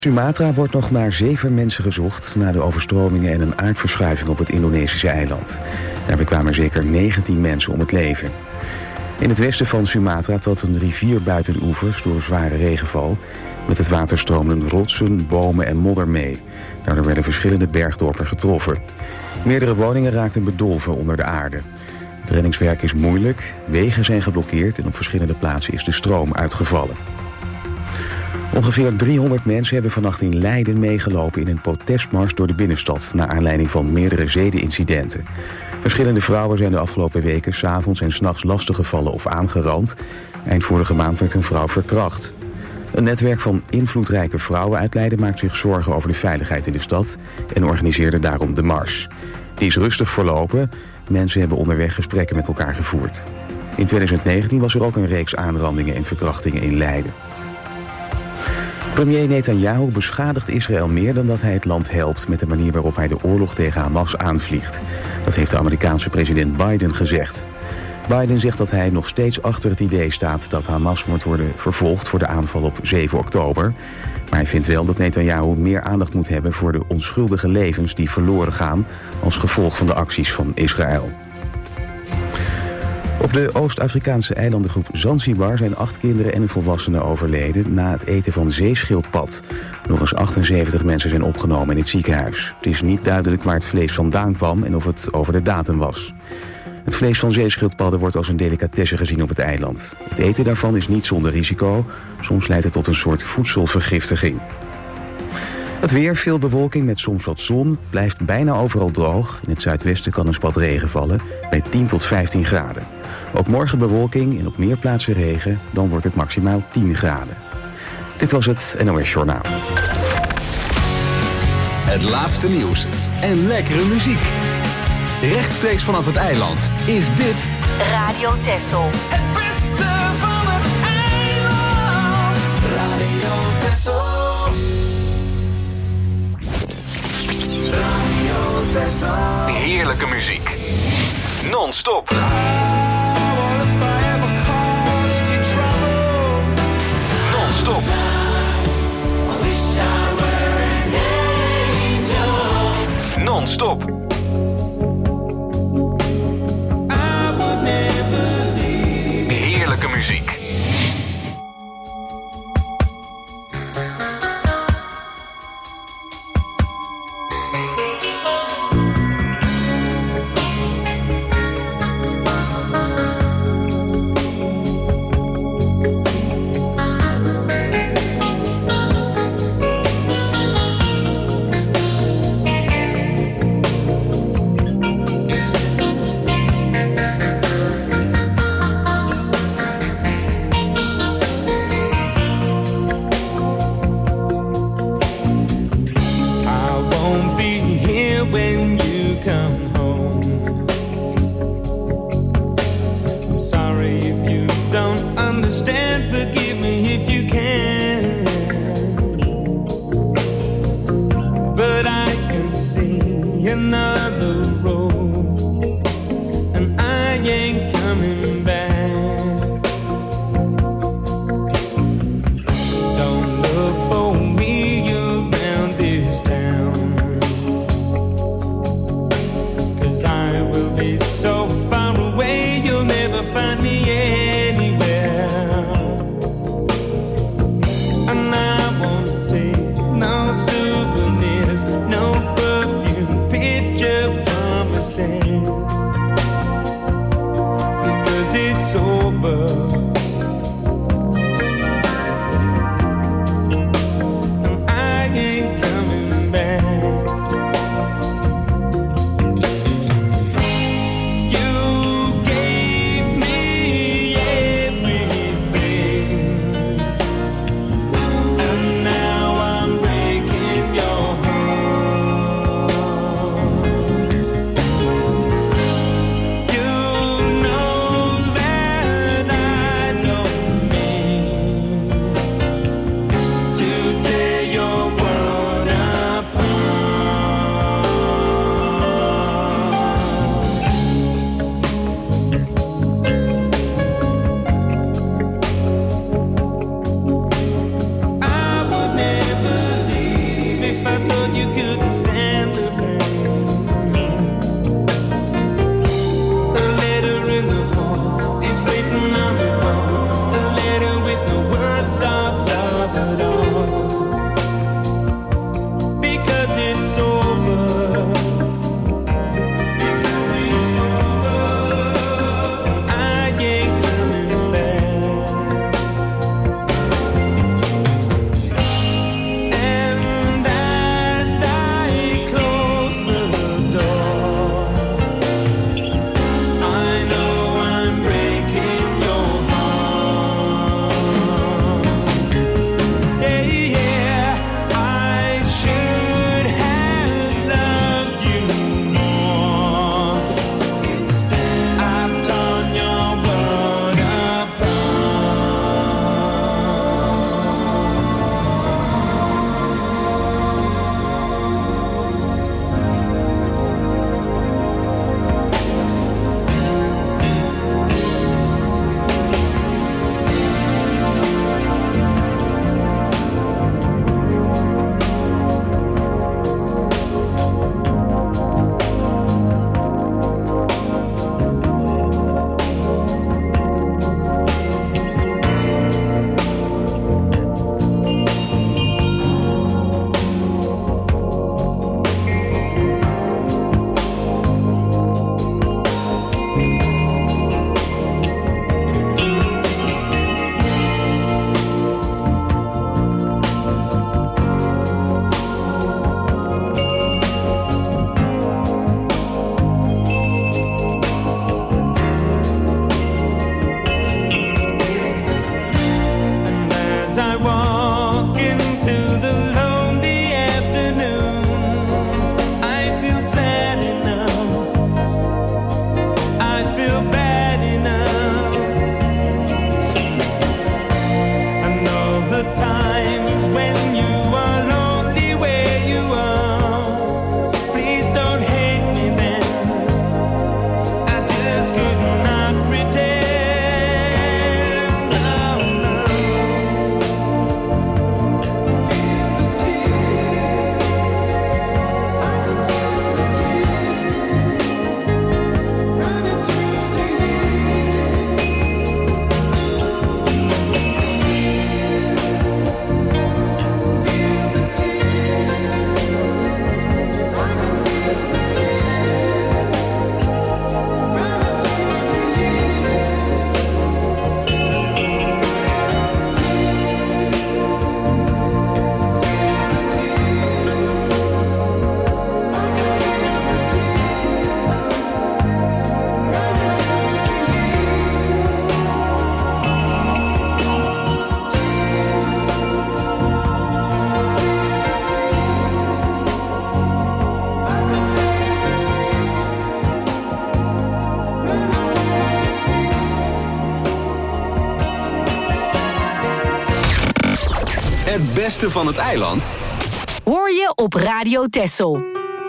Sumatra wordt nog naar 7 mensen gezocht na de overstromingen en een aardverschuiving op het Indonesische eiland. Daarbij kwamen zeker 19 mensen om het leven. In het westen van Sumatra trad een rivier buiten de oevers door zware regenval. Met het water stroomden rotsen, bomen en modder mee. Daardoor werden verschillende bergdorpen getroffen. Meerdere woningen raakten bedolven onder de aarde. Het reddingswerk is moeilijk, wegen zijn geblokkeerd en op verschillende plaatsen is de stroom uitgevallen. Ongeveer 300 mensen hebben vannacht in Leiden meegelopen in een protestmars door de binnenstad, naar aanleiding van meerdere zedenincidenten. Verschillende vrouwen zijn de afgelopen weken 's avonds en 's nachts lastiggevallen of aangerand. Eind vorige maand werd een vrouw verkracht. Een netwerk van invloedrijke vrouwen uit Leiden maakt zich zorgen over de veiligheid in de stad en organiseerde daarom de mars. Die is rustig verlopen. Mensen hebben onderweg gesprekken met elkaar gevoerd. In 2019 was er ook een reeks aanrandingen en verkrachtingen in Leiden. Premier Netanyahu beschadigt Israël meer dan dat hij het land helpt met de manier waarop hij de oorlog tegen Hamas aanvliegt. Dat heeft de Amerikaanse president Biden gezegd. Biden zegt dat hij nog steeds achter het idee staat dat Hamas moet worden vervolgd voor de aanval op 7 oktober. Maar hij vindt wel dat Netanyahu meer aandacht moet hebben voor de onschuldige levens die verloren gaan als gevolg van de acties van Israël. Op de Oost-Afrikaanse eilandengroep Zanzibar zijn 8 kinderen en een volwassene overleden na het eten van zeeschildpad. Nog eens 78 mensen zijn opgenomen in het ziekenhuis. Het is niet duidelijk waar het vlees vandaan kwam en of het over de datum was. Het vlees van zeeschildpadden wordt als een delicatesse gezien op het eiland. Het eten daarvan is niet zonder risico. Soms leidt het tot een soort voedselvergiftiging. Het weer, veel bewolking met soms wat zon, blijft bijna overal droog. In het zuidwesten kan een spat regen vallen bij 10 tot 15 graden. Ook morgen bewolking en op meer plaatsen regen, dan wordt het maximaal 10 graden. Dit was het NOS Journaal. Het laatste nieuws en lekkere muziek. Rechtstreeks vanaf het eiland is dit Radio Texel. Het beste van het eiland. Radio Texel. Radio Texel. heerlijke muziek. Non-stop. Non-stop. Non-stop. Heerlijke muziek. beste van het eiland hoor je op Radio Texel.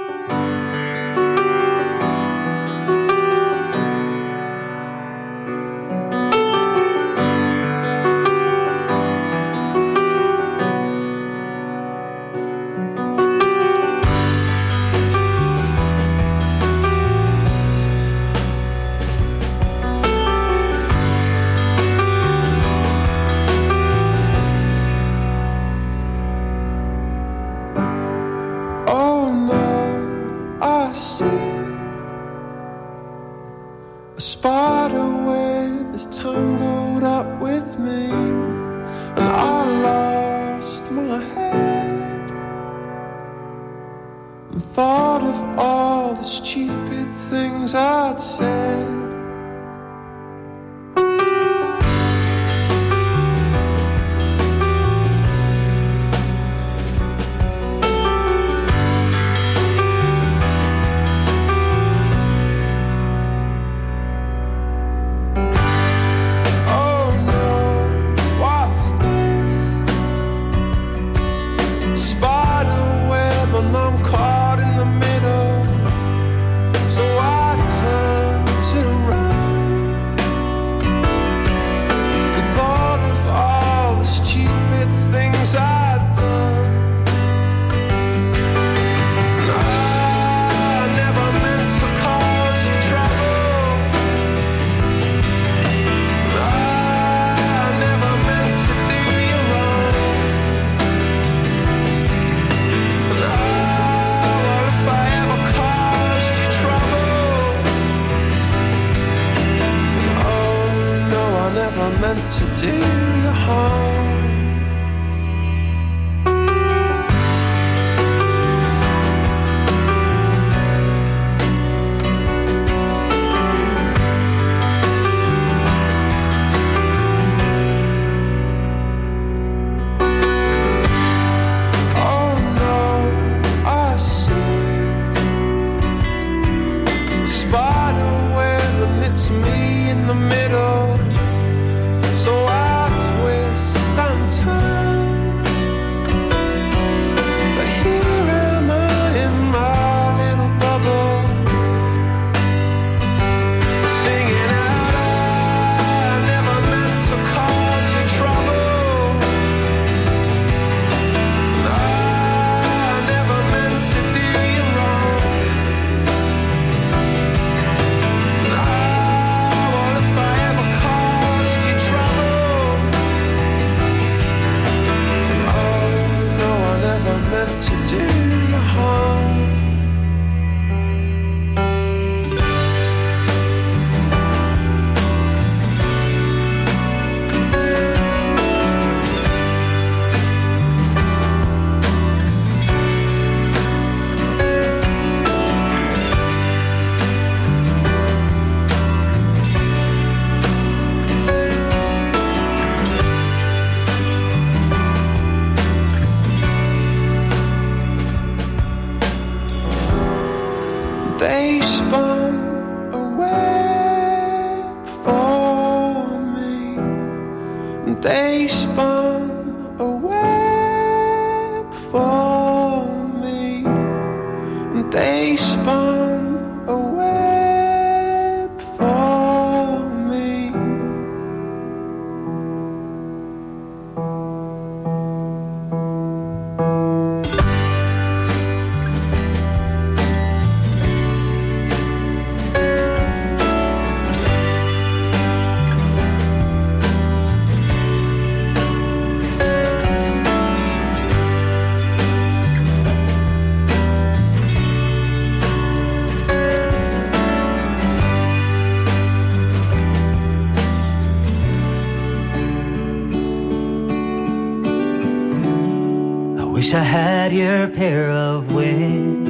Wish I had your pair of wings.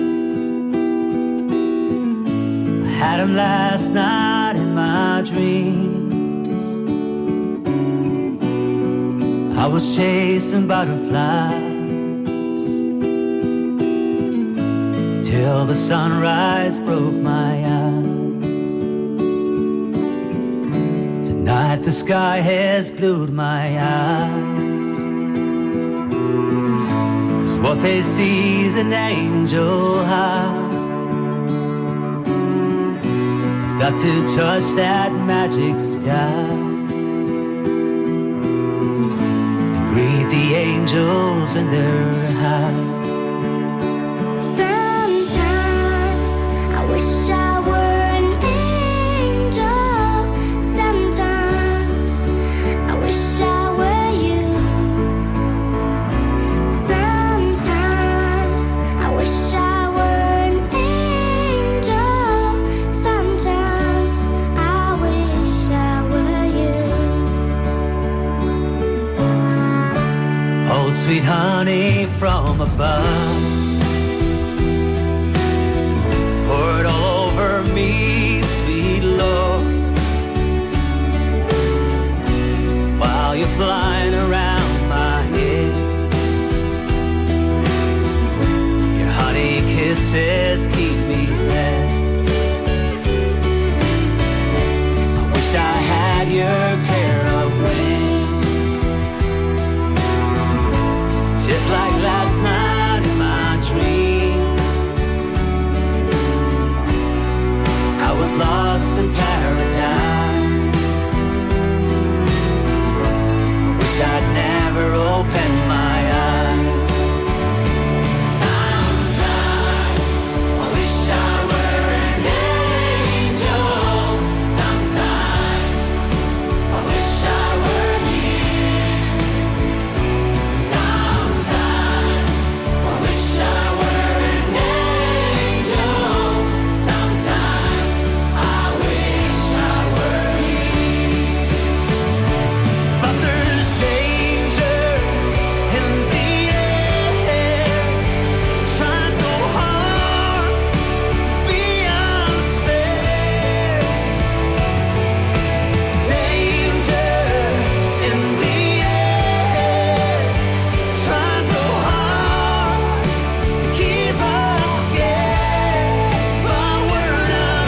I had them last night in my dreams. I was chasing butterflies till the sunrise broke my eyes. Tonight the sky has glued my eyes. what they see is an angel high. I've got to touch that magic sky and greet the angels in their high. Sometimes I wish I were an angel. Sometimes I wish I were you. Sometimes I wish I were an angel. Sometimes I wish I were you. Oh, sweet honey from above, pour it all over me, sweet Lord, while you're flying around my head. Your honey kisses keep me fed. I wish I had your pair of wings, just like last night in my dream. I was lost in paradise. I wish I'd never opened my eyes. Sometimes I wish I were an angel. Sometimes I wish I were here. Sometimes I wish I were an angel. Sometimes I wish I were here. But there's danger in the air. Try so hard to be unfair. Danger in the air. Try so hard to keep us scared, but we're not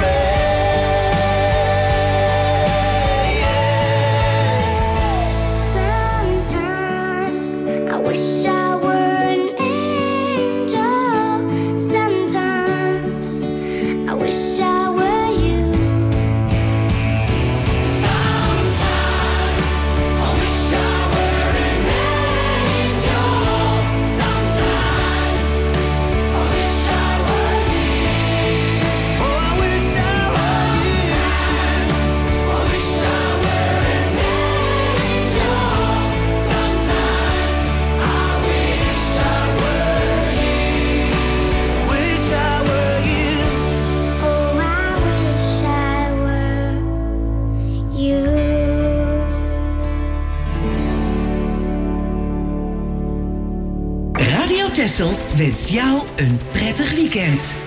afraid. Sometimes I wish I were an angel. Sometimes I wish I were you. Sometimes I wish I were an angel. Sometimes I wish I were here. Oh, I wish I were you. I wish I were an angel. Sometimes I wish I were you. Wish I were you. Oh, I wish I were you. Radio Texel wenst jou een prettig weekend.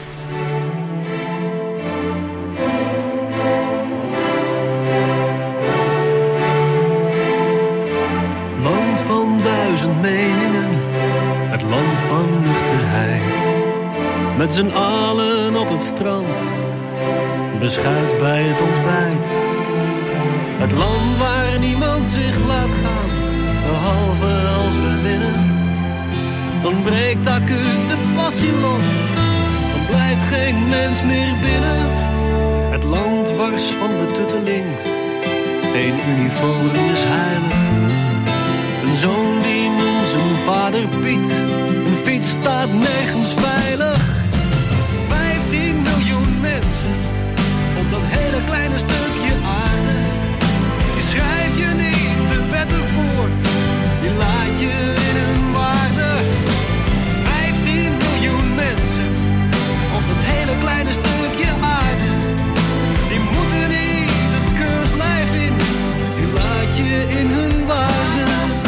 Land van duizend meningen, het land van nuchterheid. Met z'n allen op het strand, beschuit bij het ontbijt. Het land waar niemand zich laat gaan, behalve als we winnen. Dan breekt acuut de passie los, dan blijft geen mens meer binnen. Het land wars van betutteling, geen uniform is heilig. Een zoon die noemt zijn vader Piet, een fiets staat nergens veilig. 15 miljoen mensen op dat hele kleine stukje aarde. Die schrijf je niet de wetten voor, die laat je in hun waarde. 15 miljoen mensen op dat hele kleine stukje aarde. Die moeten niet het keurslijf in, die laat je in hun waarde.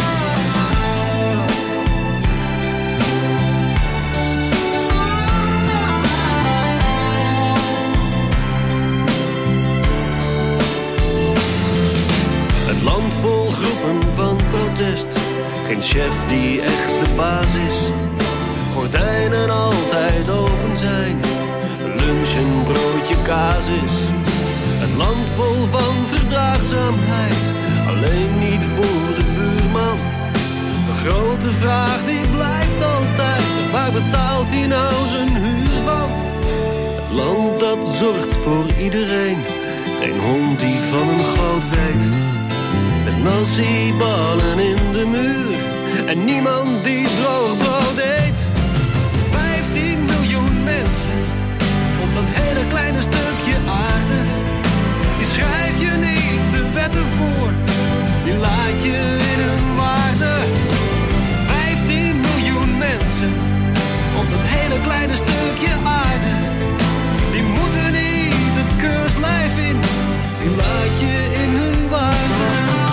Het land vol groepen van protest, geen chef die echt de baas is. Gordijnen altijd open zijn, lunch een broodje kaas is. Het land vol van verdraagzaamheid, alleen niet voor de buurman. grote vraag die blijft altijd. Waar betaalt hij nou zijn huur van? Het land dat zorgt voor iedereen. Geen hond die van een goot weet. Met nasi-ballen in de muur. En niemand die droog brood eet. 15 miljoen mensen. Op dat hele kleine stukje aarde. Die schrijf je niet de wetten voor. Die laat je in hun waarde. 15 miljoen mensen. Op dat hele kleine stukje aarde. Die moeten niet het keurslijf in. Die laat je in hun waarde.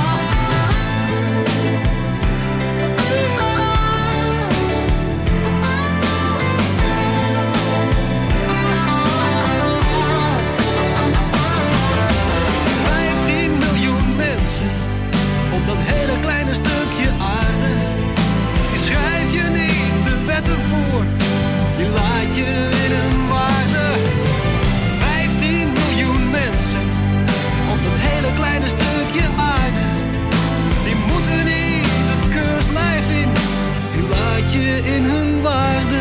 Op dat hele kleine stukje aarde. Die schrijf je niet de wetten voor. Die laat je in hun waarde. 15 miljoen mensen. Op dat hele kleine stukje aarde. Die moeten niet het keurslijf in. Die laat je in hun waarde.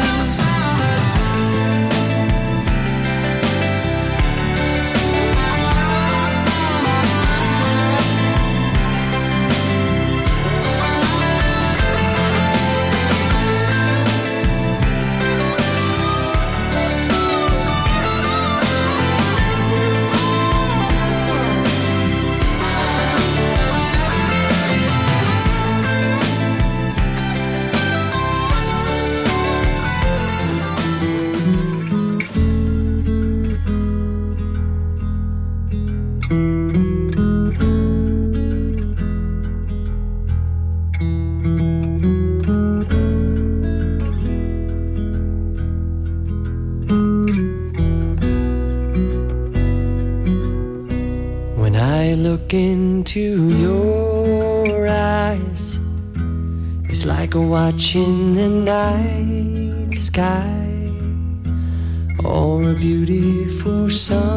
Into your eyes, it's like watching the night sky or a beautiful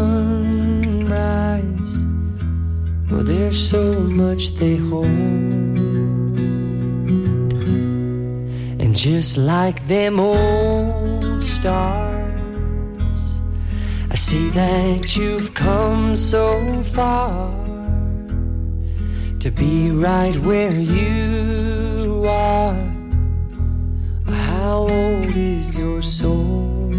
sunrise. Oh, there's so much they hold, and just like them old stars, I see that you've come so far to be right where you are. How old is your soul?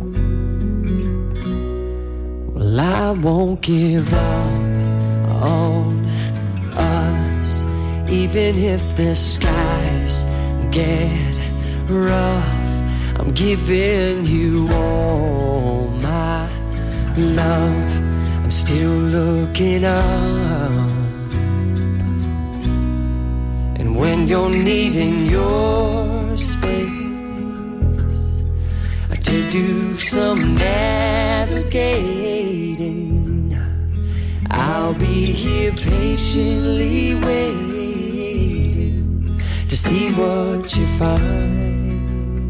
Well, I won't give up on us, even if the skies get rough. I'm giving you all my love. I'm still looking up. When you're needing your space to do some navigating, I'll be here patiently waiting to see what you find.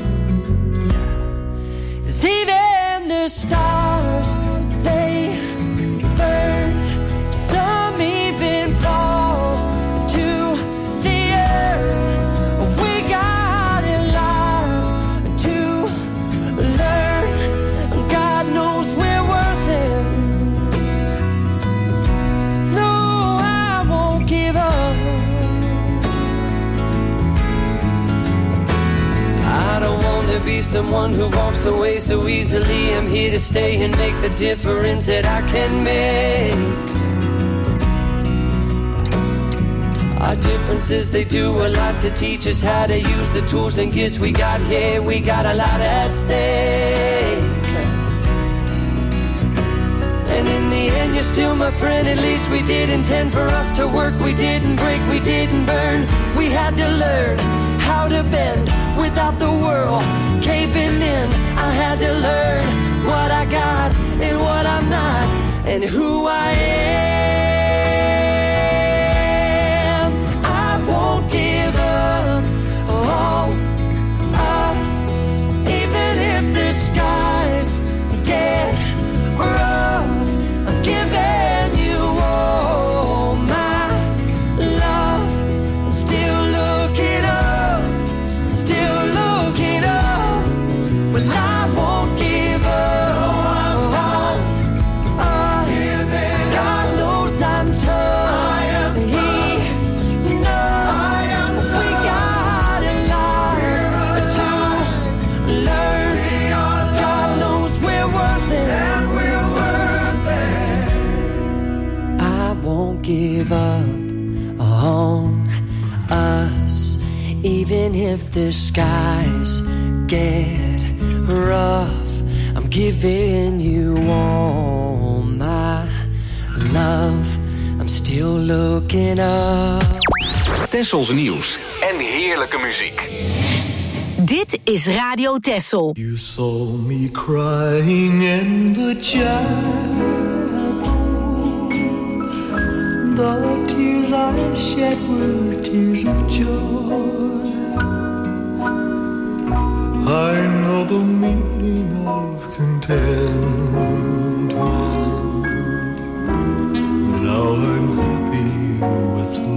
'Cause even the stars, they burn, some even fall. Be someone who walks away so easily. I'm here to stay and make the difference that I can make. Our differences, they do a lot to teach us how to use the tools and gifts we got here. We got a lot at stake. And in the end, you're still my friend. At least we did intend for us to work. We didn't break, we didn't burn. We had to learn how to bend without the world caving in. I had to learn what I got and what I'm not, and who I am. I won't give up on us, even if the skies get rough. I'm giving you all my love. I'm still looking up. even if the skies get rough, I'm giving you all my love. I'm still looking up. Tessels nieuws en heerlijke muziek. Dit is Radio Tessel. You saw me crying in the chapel. The tears I shed were tears of joy. I know the meaning of contentment. Now I'm happy with the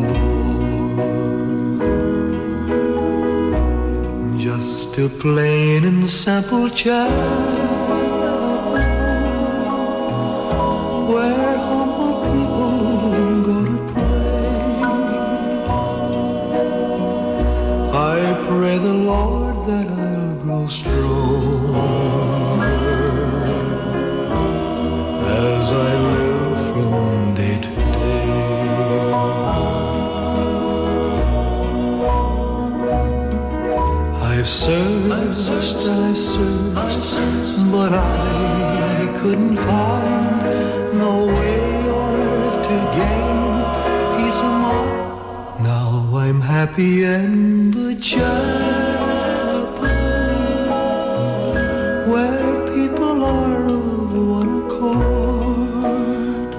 Lord. Just a plain and simple child, where humble people go to pray. I pray the Lord that I'll grow strong as I live from day to day. I've searched, but I couldn't find no way on earth to gain peace of mind. Now I'm happy in the chapel, where people are of one accord.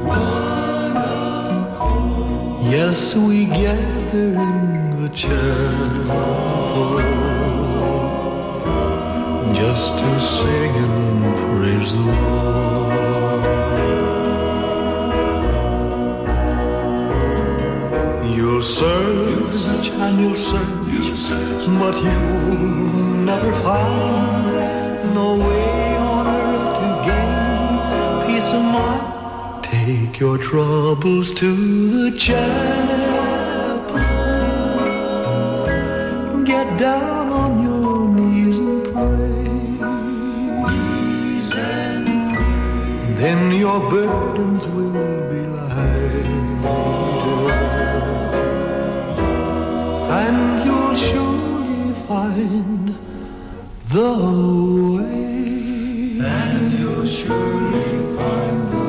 Yes, we gather in the chapel just to sing and praise the Lord. You'll search and you'll search, but you'll never find no way on earth to gain peace of mind. Take your troubles to the chapel, get down on your knees and pray. Then your burdens will be lighter, and you'll surely find the way. And you'll surely find the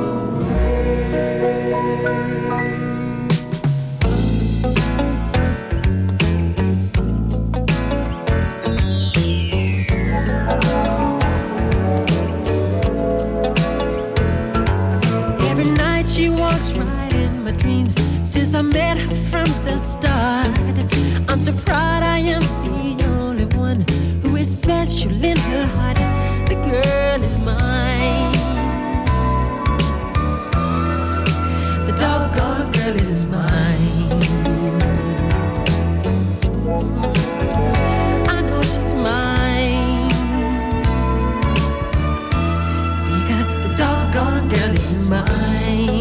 since I met her from the start. I'm so proud I am the only one who is special in her heart. The girl is mine. The doggone girl is mine. I know she's mine, because the doggone girl is mine.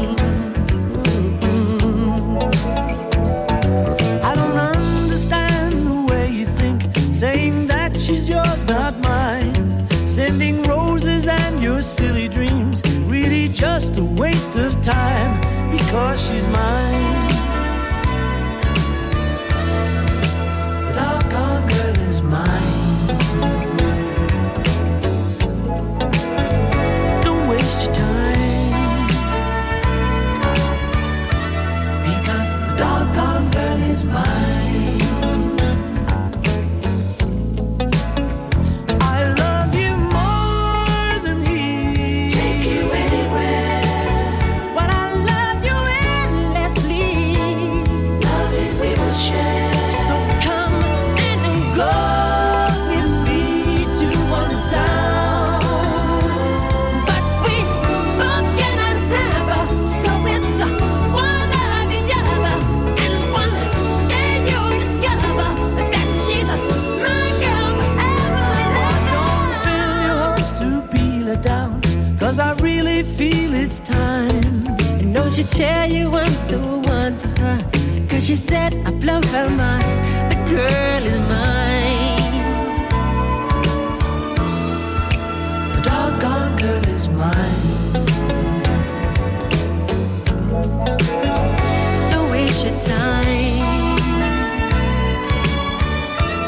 Saying that she's yours, not mine. Sending roses and your silly dreams, really just a waste of time, because she's mine. The doggone girl is mine. Don't waste your time, because the doggone girl is mine. Cause I really feel it's time. I know she'd tell you I'm the one for her, cause she said I blow her mind. The girl is mine. The doggone girl is mine. Don't waste your time,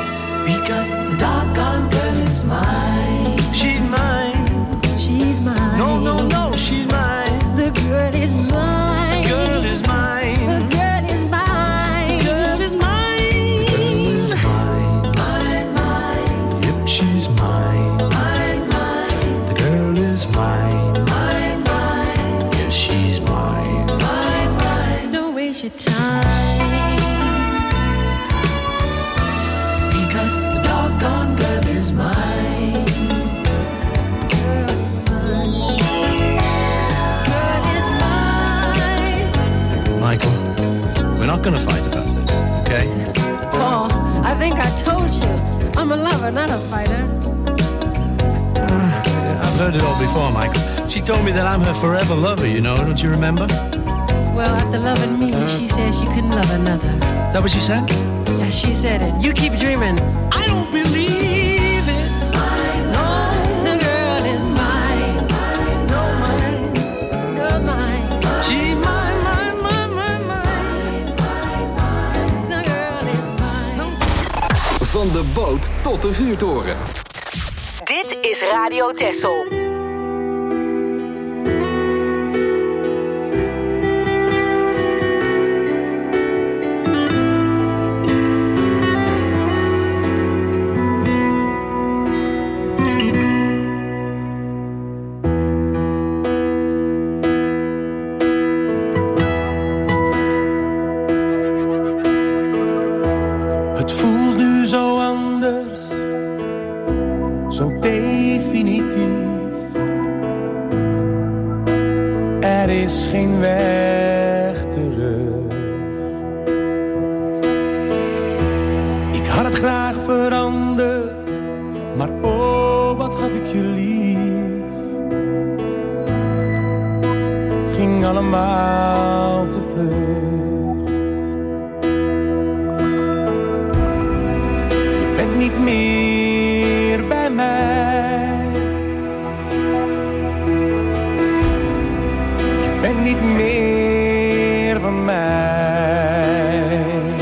she's mine. Mine, mine. The girl is mine. Mine, mine. Yes, she's mine. Mine, mine. Don't waste your time. Because the doggone girl is mine. Girl is mine. Michael, we're not gonna fight about this, okay? Paul, I think I told you. I'm a lover, not a fighter. I've heard it all before, Michael. She told me that I'm her forever lover, you know, don't you remember? Well, after loving me, she said she couldn't love another. Is that what she said? Yeah, she said it. You keep dreaming. I don't believe it. No, the girl is mine. No, mine. Girl, mine. She mine, mine, mine, mine, mine. The girl is mine. Van de boot tot de vuurtoren. Dit is Radio Texel. Het voelt nu zo anders, zo definitief. Er is geen weg terug. Ik had het graag veranderd, maar oh, wat had ik je lief. Het ging allemaal te vlug. Je bent niet meer bij mij. Je bent niet meer van mij.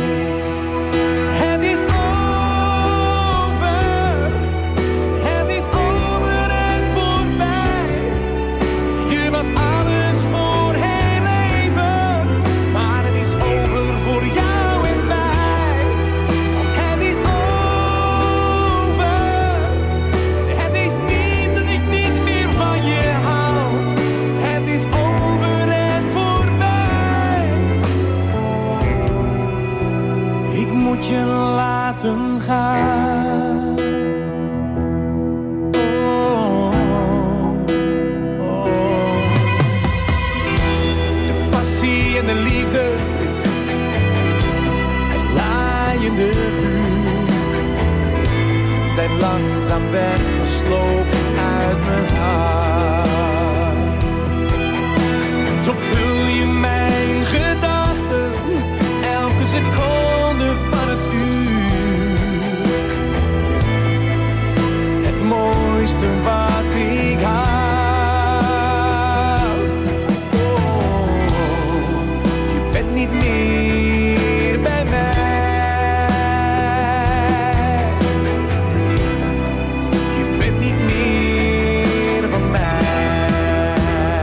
Het is over. Het is over en voorbij. Je was alles voor heel even, maar het is over voor jou en mij. Want het is over. Het is niet dat ik niet meer van je hou. Het is over en voorbij. Ik moet je laten gaan. Oh, oh. De passie en de liefde, het laaiende vuur, zijn langzaam weggeslopen uit mijn hart. Toch vul je mijn gedachten elke seconde van het uur. Het mooiste wat ik had. Oh, je bent niet meer bij mij. Je bent niet meer van mij.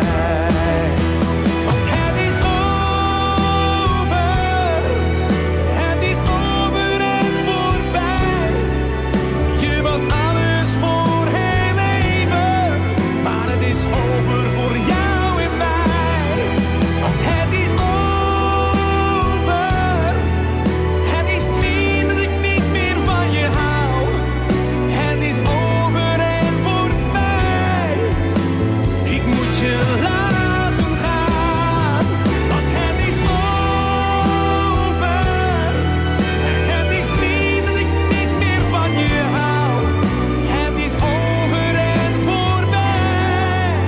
Want het is over. Het is over en voorbij. Je was alles voor heel even, maar het is over voor jou en mij. Want het is over. Het is niet dat ik niet meer van je hou. Het is over en voorbij. Ik moet je laten gaan, want het is over. Het is niet dat ik niet meer van je hou. Het is over en voorbij.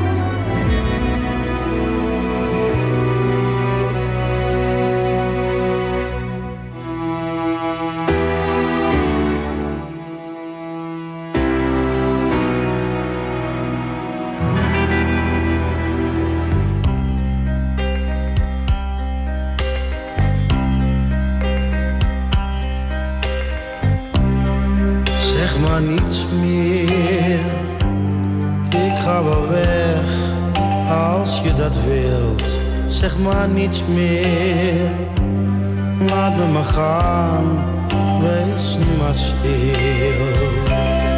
Zeg maar niets meer, ik ga wel weg als je dat wilt. Zeg maar niets meer, laat me maar gaan, wees nu maar stil.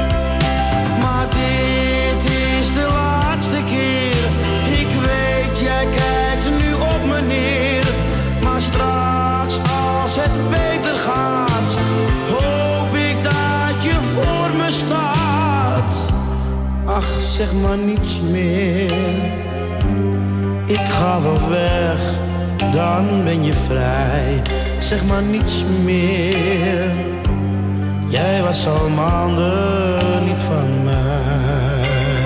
staat. Ach, zeg maar niets meer. Ik ga wel weg, dan ben je vrij. Zeg maar niets meer. Jij was al maanden niet van mij.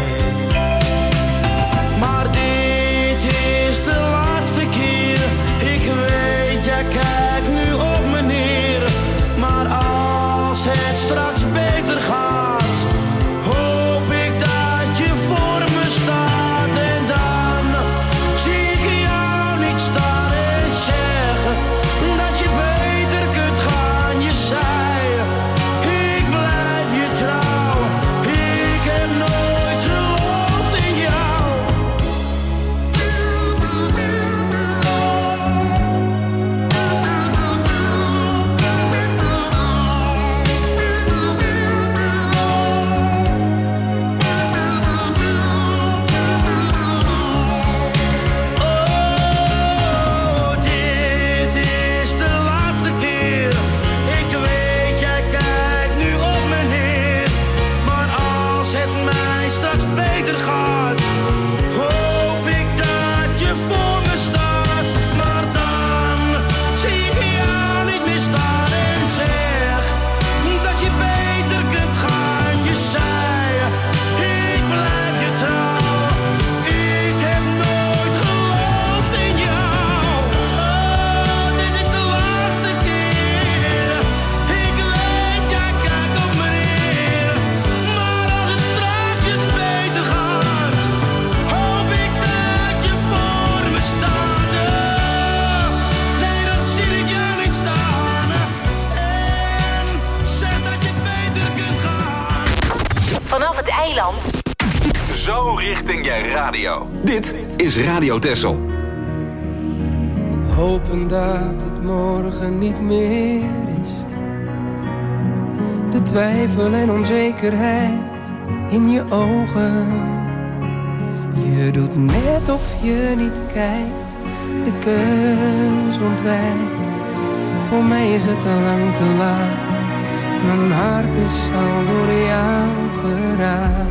Maar dit is de laatste keer. Ik weet, jij kijkt nu op me neer. Maar als het straks beter gaat, hoop ik dat je voor me staat. En dan zie ik jou niet staan en zeggen dat je beter kunt gaan. Je zei, ik blijf je trouw. Ik heb nooit geloofd in jou. Oh, dit is de laatste keer. Ik weet, jij kijkt nu op me neer. Maar als het mij straks beter gaat, hoop ik dat je voor me staat. Maar dan zie ik jou niet meer staan en zeg dat je beter kunt gaan. Je zei, ik blijf je trouw. Ik heb nooit geloofd in jou. Oh, dit is de laatste keer. Ik weet, jij kijkt op me neer. Maar als het straks beter gaat, hoop ik dat je voor me staat. Nee, dan zie ik jou niet staan. En zeg dat je beter kunt gaan. Vanaf het eiland. Zo richting jij radio. Dit is Radio Texel. Hopen dat het morgen niet meer is. De twijfel en onzekerheid in je ogen. Je doet net of je niet kijkt, de keus ontwijkt. Voor mij is het al lang te laat. Mijn hart is al door jou geraakt.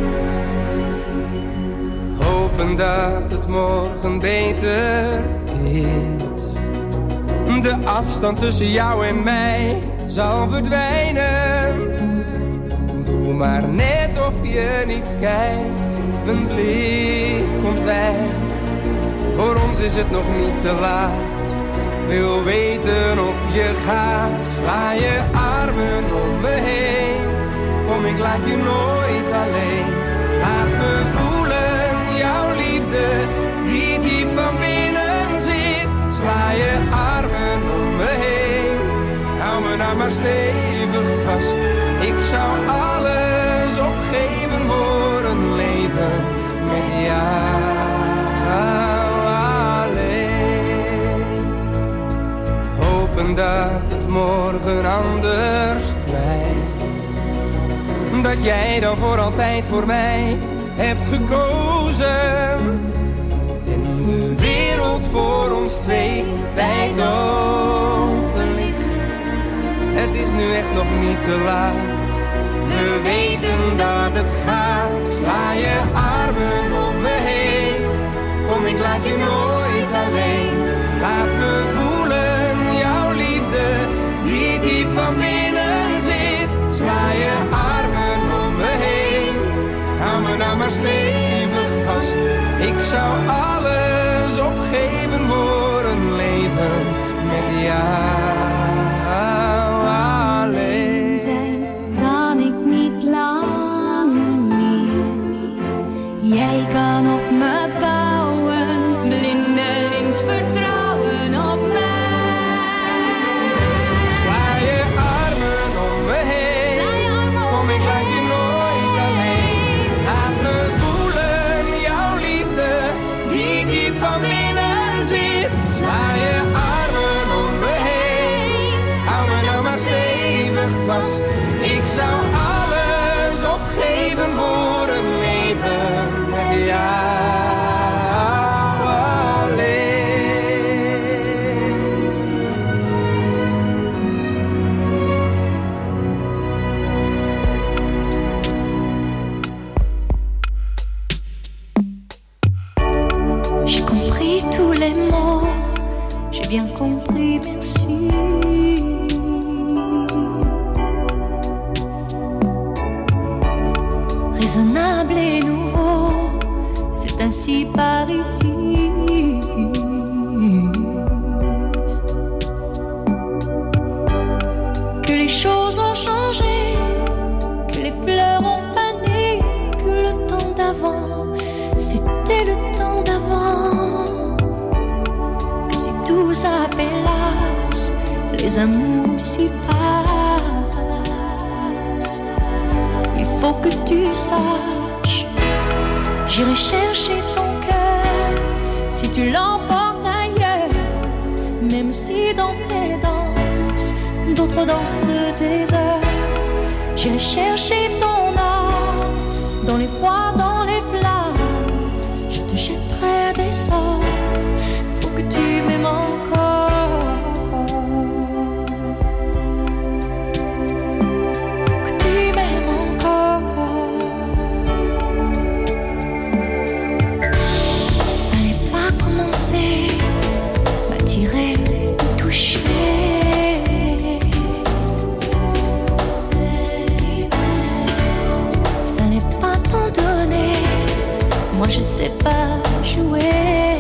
Hopen dat het morgen beter is. De afstand tussen jou en mij zal verdwijnen. Doe maar net of je niet kijkt, mijn blik ontwijkt. Voor ons is het nog niet te laat. Wil weten of je gaat. Sla je armen om me heen. Kom, ik laat je nooit alleen. Laat me voelen jouw liefde die diep van binnen zit. Sla je armen om me heen. Hou me nou maar stevig vast. Ik zou alles opgeven voor een leven met jou alleen. Hopen dat het morgen anders blijft. Dat jij dan voor altijd voor mij hebt gekozen. En de wereld voor ons twee wijd open ligt. Het is nu echt nog niet te laat. We weten dat het gaat. Sla je armen om me heen. Kom, ik laat je nooit alleen. Laat me voelen jouw liefde die diep van binnen zit. Sla je armen om me heen. Hou me nou maar stevig vast. Ik zou alles opgeven voor een leven met jou alleen. Zijn kan ik niet langer meer. Jij kan op me bouwen, blindelings vertrouwen op mij. Sla je armen om me heen. Kom, ik laat je nooit alleen. Laat me voelen jouw liefde die diep van binnen zit. Sla je armen om me heen. bien compris, merci. Raisonnable et nouveau, c'est ainsi par ici. Que les choses ont changé, que les fleurs ont fané, que le temps d'avant, c'était le temps d'avant. Que si tout ça fait l'as, les amours s'y passent. Il faut que tu saches, j'irai chercher ton cœur si tu l'emportes ailleurs. Même si dans tes danses, d'autres dansent des heures. J'irai chercher ton âme dans les froids, dans les flammes. Je te jetterai des sorts pour que tu m'aimes encore. Pour que tu m'aimes encore. Fallait pas commencer, m'attirer, me toucher. Moi je sais pas jouer.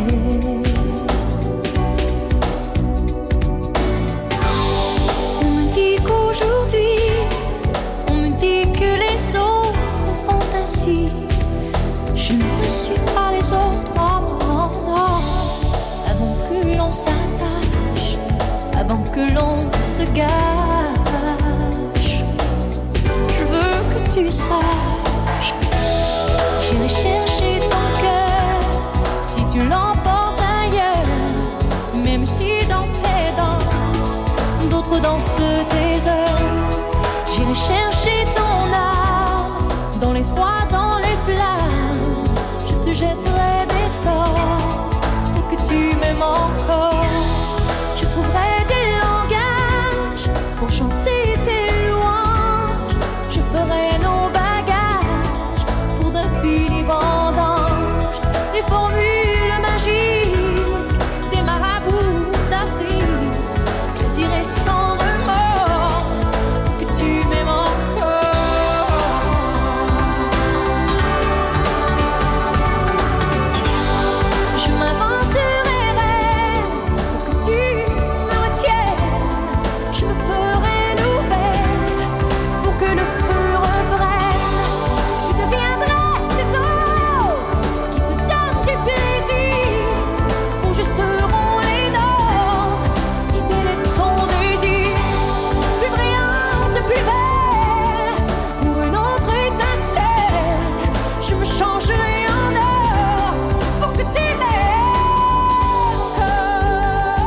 On me dit qu'aujourd'hui, on me dit que les autres font ainsi. Je ne suis pas les autres, non, non, non. Avant que l'on s'attache, avant que l'on se gâche, je veux que tu saches, j'irai chercher ton cœur si tu l'emportes ailleurs. Même si dans tes danses, d'autres dansent tes heures. J'irai chercher ton âme dans les froids, dans les flammes. Je te jetterai des sorts pour que tu m'aimes encore. Je trouverai des langages pour chanter tes louanges. Je ferai nos bagages pour d'infinis vendanges. Les formules magiques des marabouts d'Afrique. Je les dirai sans remords pour que tu m'aimes encore. Je m'inventerai rêve pour que tu me retiennes. Je me ferai nouvelle pour que le feu reprenne. Je deviendrai ces autres qui te donnent du plaisir. Où je seront les nôtres si tel est ton désir. Plus brillante, plus belle, pour une autre étincelle. Je me changerai en or pour que tu m'aimes encore.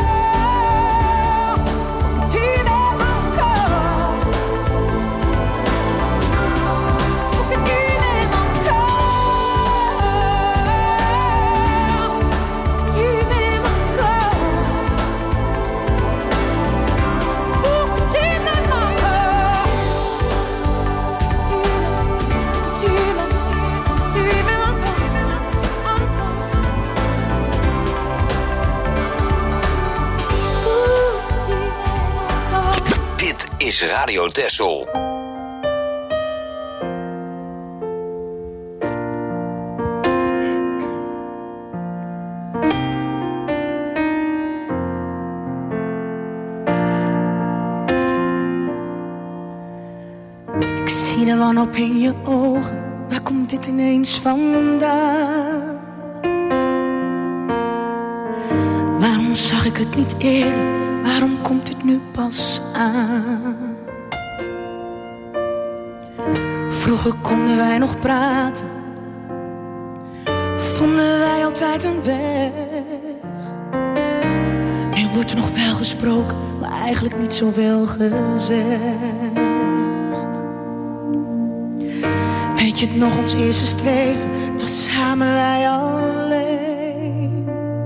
Pour que tu m'aimes encore. Pour que tu m'aimes encore. Que tu m'aimes encore. Pour que tu m'aimes encore. Tu m'aimes encore. Dit is Radio Texel. Ik zie de wanhoop in je ogen. Waar komt dit ineens vandaan? Waarom zag ik het niet eerder? Waarom komt het nu pas aan? Vroeger konden wij nog praten. Vonden wij altijd een weg. Nu wordt er nog wel gesproken, maar eigenlijk niet zoveel gezegd. Weet je het nog, ons eerste streven? Het was samen wij alleen.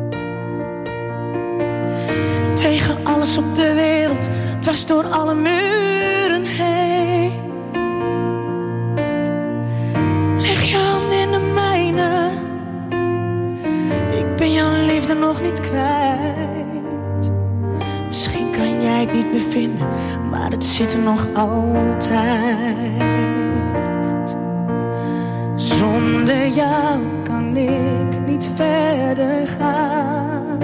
Tegen alles op de wereld, dwars door alle muren heen. Leg je hand in de mijne. Ik ben jouw liefde nog niet kwijt. tijd niet meer vinden, maar het zit er nog altijd. Zonder jou kan ik niet verder gaan.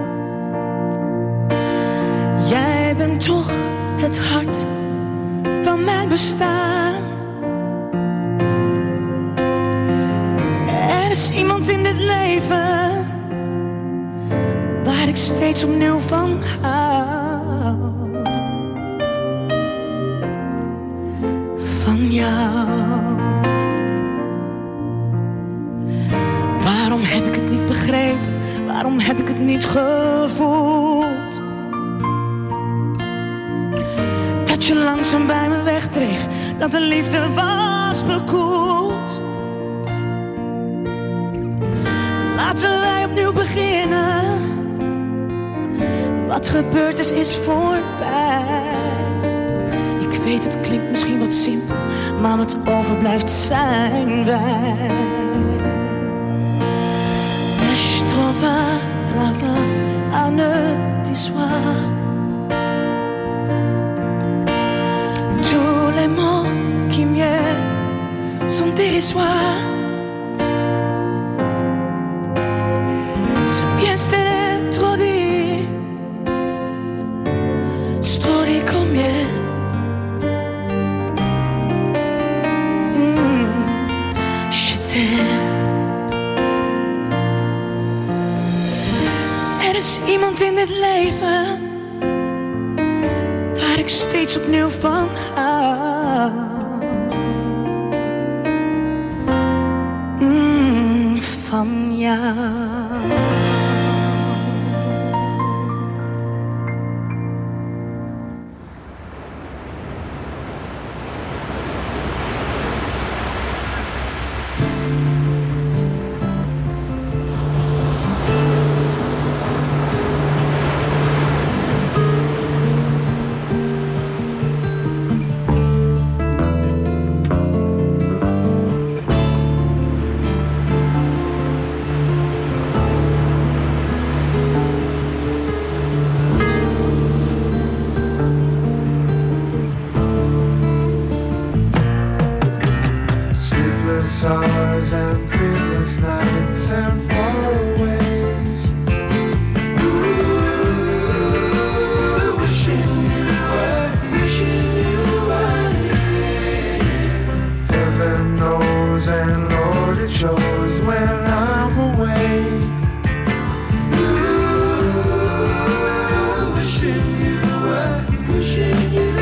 Jij bent toch het hart van mijn bestaan. Er is iemand in dit leven waar ik steeds opnieuw van hou. Van jou. Waarom heb ik het niet begrepen? Waarom heb ik het niet gevoeld? Dat je langzaam bij me wegdreef, dat de liefde was bekoeld. Laten wij opnieuw beginnen. Wat gebeurd is voorbij. Ik weet het klinkt misschien wat simpel, maar wat overblijft zijn wij. Mais je trouve à ne t'issoir. Tous les mots qui mieux sont dérisoires. C'est bien c'était trop dit. C'est trop dit combien. Je t'aime. Er is iemand in dit leven waar ik steeds opnieuw van hou. Van jou. Hours and dreamless nights and faraway. Wishing you were here. Heaven knows and Lord it shows when I'm awake. Wishing you were here.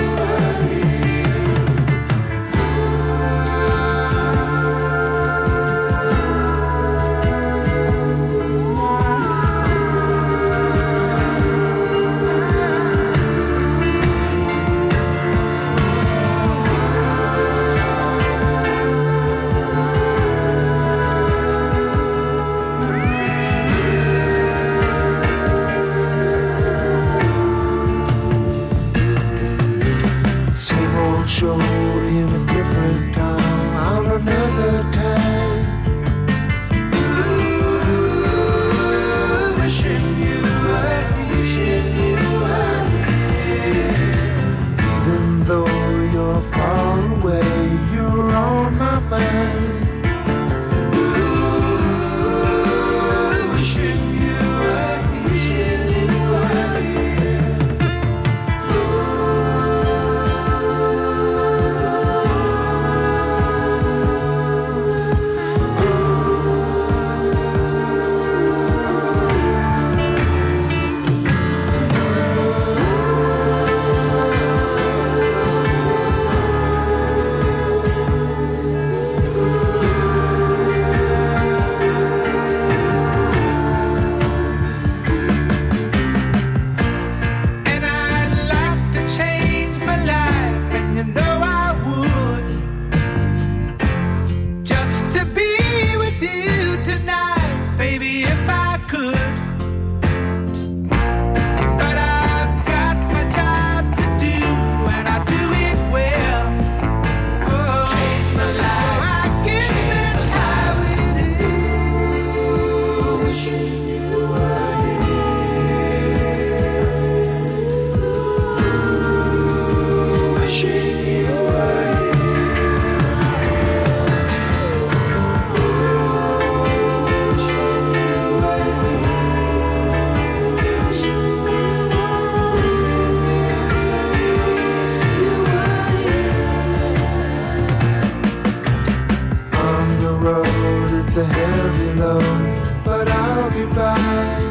a heavy load, but I'll be back.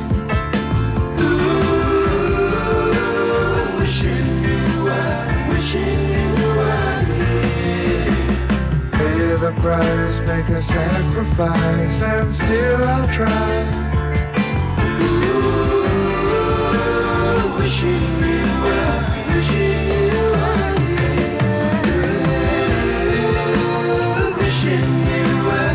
Ooh, wishing you were here. Pay the price, make a sacrifice, and still I'll try. Ooh, wishing you were here. Wishing you were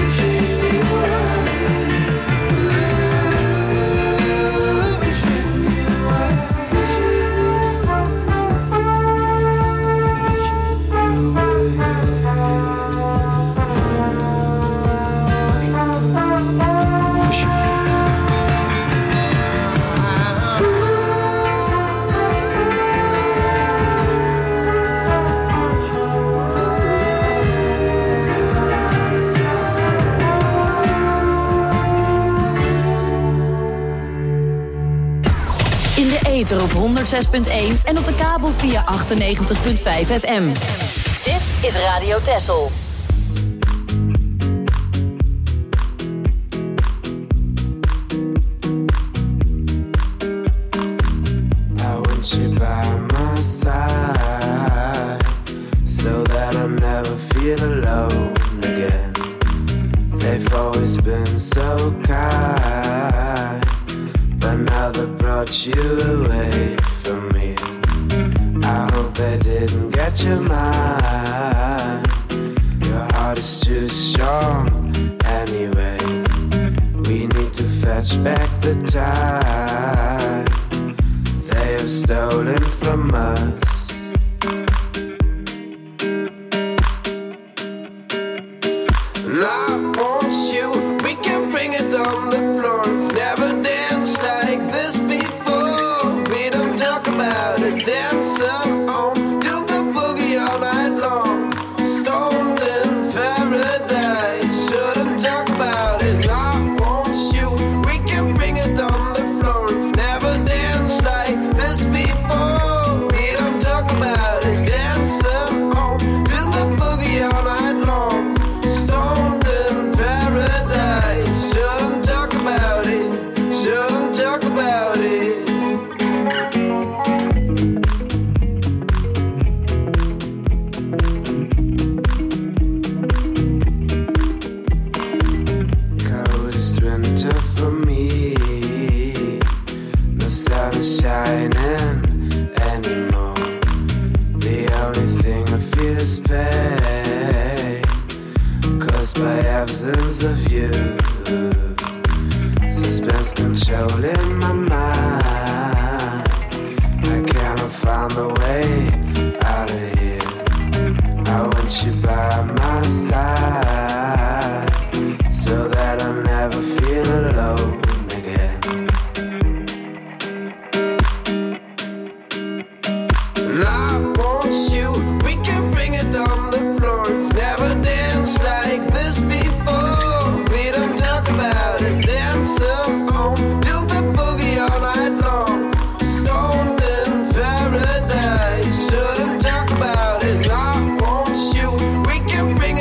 op 106.1 en op de kabel via 98.5 FM. Dit is Radio Texel. I want you by my side, so that I never feel alone again. They've always been so kind, but now they brought you away from me. I hope they didn't get your mind. Your heart is too strong anyway. We need to fetch back the time they have stolen from us. And I want you, we can bring it on the floor. Never danced like this before. We don't talk about it, dancing on, do the boogie all night long. Stoned in paradise, shouldn't talk about it. I want you, we can bring it on the floor. Never danced like this before. We don't talk about it, dancing on, do the boogie all night long. Stoned in paradise, shouldn't talk about it. Shouldn't talk about it. Coldest winter for me. The sun is shining anymore. The only thing I feel is pain, caused by absence of you. Suspense controlling my mind. I cannot find a way out of here. I want you by my side, so that I never feel alone again. And I want you, we can bring it on the floor. Never danced like this before. We don't talk about it, dancing on, do the boogie all night long. Stoned in paradise, shouldn't talk about it. I want you, we can bring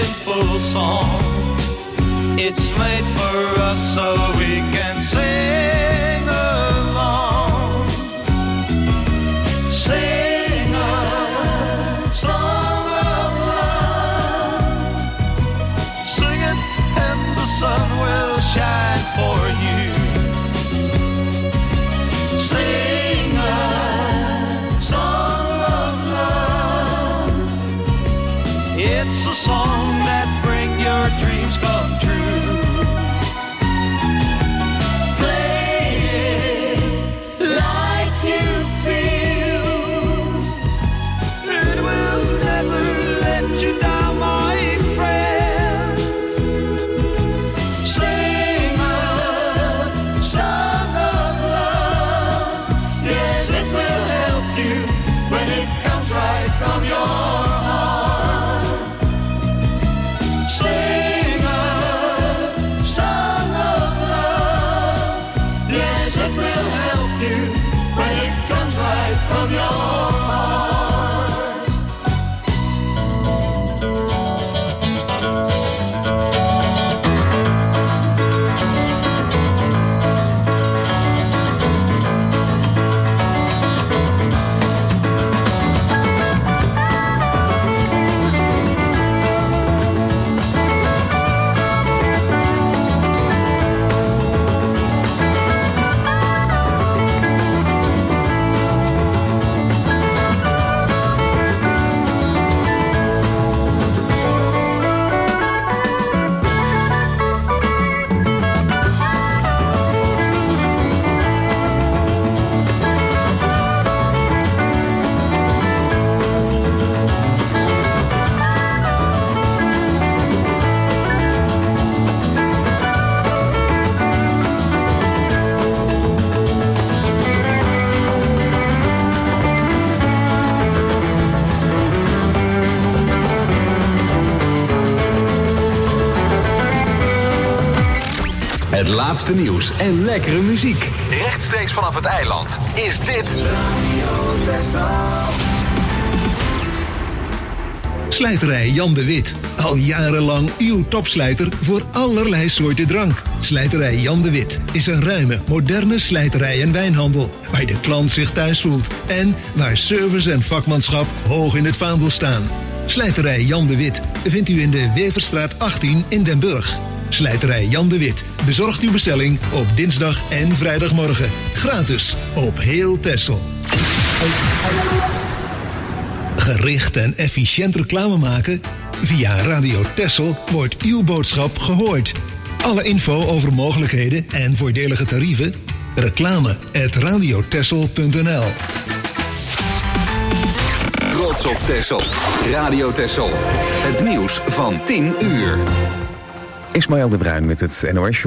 simple song. It's made for us so we can sing along. Sing a song of love. Sing it and the sun will shine for you. Sing a song of love. It's a song that brings your dreams come true. Play it like you feel. It will never let you down, my friends. Sing a song of love. Yes, it will help you when it comes right from your heart. Sing a song of love. Yes, it will help you when it comes right from your heart. Het laatste nieuws en lekkere muziek. Rechtstreeks vanaf het eiland is dit Slijterij Jan de Wit. Al jarenlang uw topslijter voor allerlei soorten drank. Slijterij Jan de Wit is een ruime, moderne slijterij en wijnhandel. Waar de klant zich thuis voelt. En waar service en vakmanschap hoog in het vaandel staan. Slijterij Jan de Wit vindt u in de Weverstraat 18 in Den Burg. Slijterij Jan de Wit bezorgt uw bestelling op dinsdag en vrijdagmorgen. Gratis op heel Texel. Gericht en efficiënt reclame maken? Via Radio Texel wordt uw boodschap gehoord. Alle info over mogelijkheden en voordelige tarieven? reclame@radiotexel.nl. Trots op Texel. Radio Texel. Het nieuws van 10 uur. Ismaël de Bruin met het NOS.